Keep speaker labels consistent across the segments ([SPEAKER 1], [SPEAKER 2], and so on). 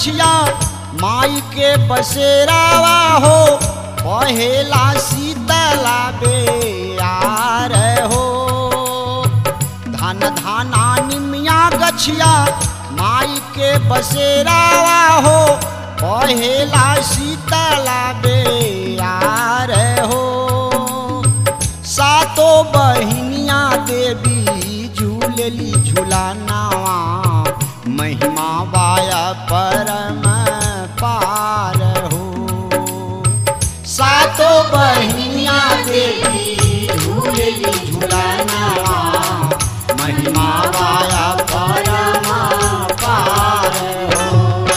[SPEAKER 1] गछिया माई के बसेरावा हो पहेला शीतला बेयार हो। धन धाना निमिया गछिया माई के बसेरावा हो पहेला शीतला बेयार हो। सातो बहिनिया देवी झूलली झूलानावा महिमा बाया परम पार हो। सातो बहिनिया देवी झूलली झूलानावा महिमा बाया परम पार हो।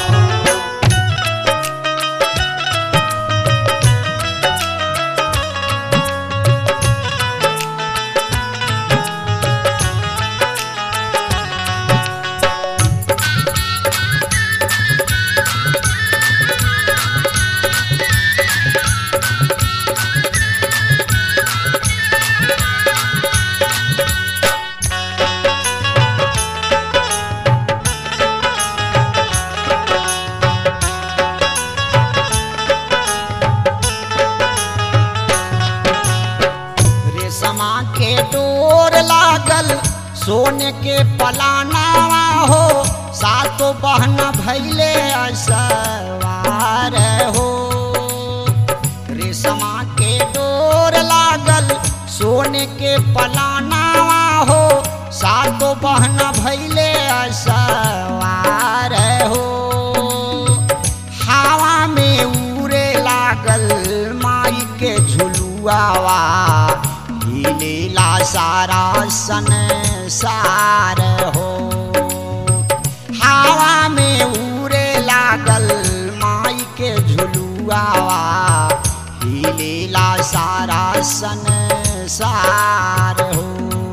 [SPEAKER 1] रेशमा के डोर लागल सोने के पलानावा हो सातो बहन भैले सवार हो। रेशमा के डोर लागल सोने के पलानावा हो सातो बहन भैले सवार हो। हवा में उड़े लागल माई के झुलुआवा लीला सारा संसार हो। हवा में उड़े लागल माई के झुलुआवा लीला सारा संसार हो।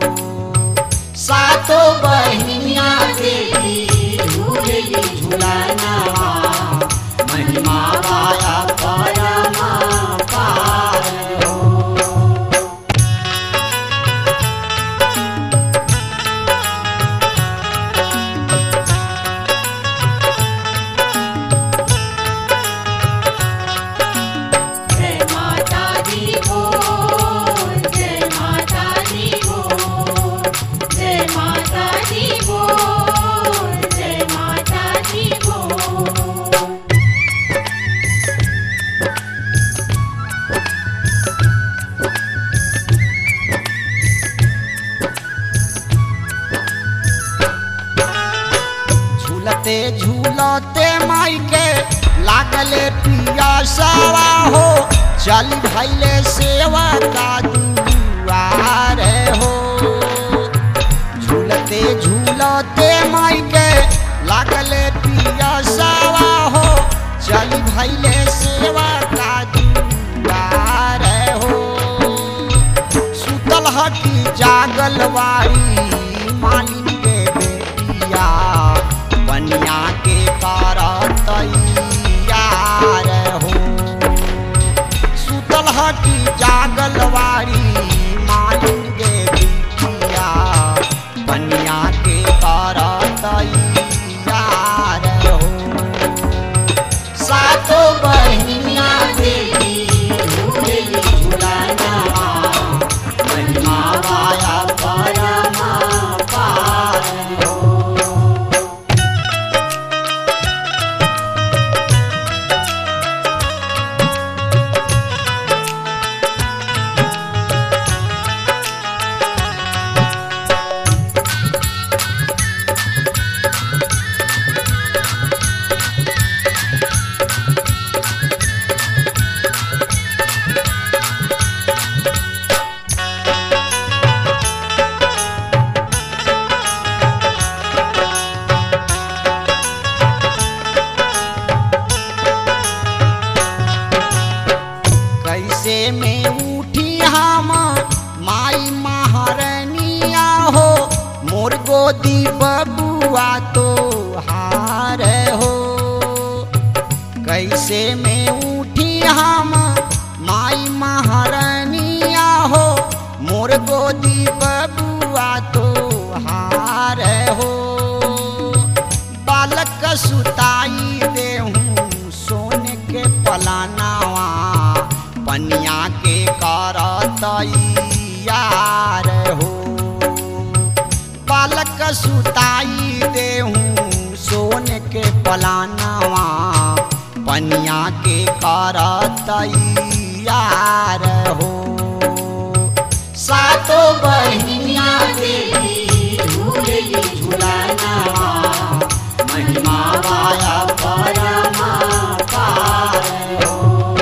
[SPEAKER 1] सातो बहिनिया देवी झूलली झूलानावा महिमा बाया परम पार हो। झूलते झूलते माई के लागले पियासावा हो चल भैले सेवा का दुआर हो। झूलते झूलते माई के लागले पियासावा हो चल भैले सेवा का दुआर हो। सुतल हटी जागल वारी मालिन के बेटिया बनिया के पारत यार हो। सुतल हटी जागल वारी मालिन के बेटिया बनिया के पारत यार हो। सातो बहिनिया देवी झूलली झूलानावा महिमा बाया परम पार हो। कैसे में उठी हम माई महारानिया हो मोर गोदी बबुआ तो हार हो। कैसे में उठी हम माई महारानिया हो मोर गोदी बबुआ तो हार हो। बालक सुताई दे तैयार हो। बालक सुताई देहूँ सोन के पलानवा पनिया के कर तैयार हो। सातो बहिनिया देवी झूलेली झूलनवा महिमा बाया परमा पार हो।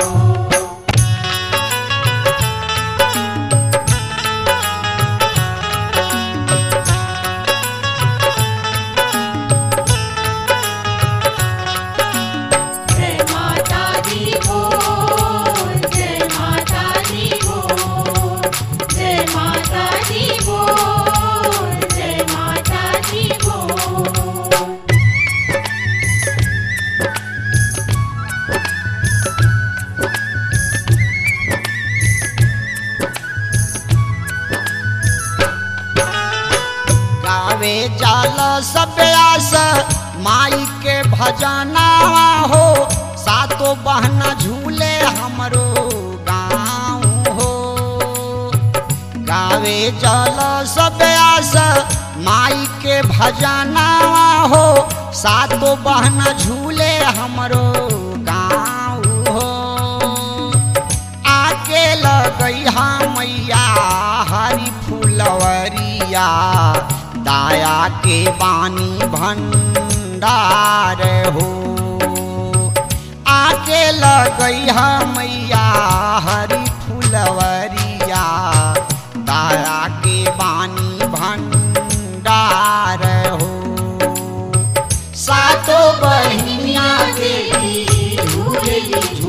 [SPEAKER 1] गावे जाल सब आस माई के भजनावा हो। सातो बहना झूले हमरो गाँव हो। गावे जाल सब आस माई के भजनावा हो। सातो बहना झूले हमरो गाँव हो। आके लगैहा मैया हरी फुलवरिया दाया के बानी भंडार हो। आके लगैहा मैया हरी फुलवरिया दाया के बानी भंडार हो। सातो बहिनिया देवी झूलेली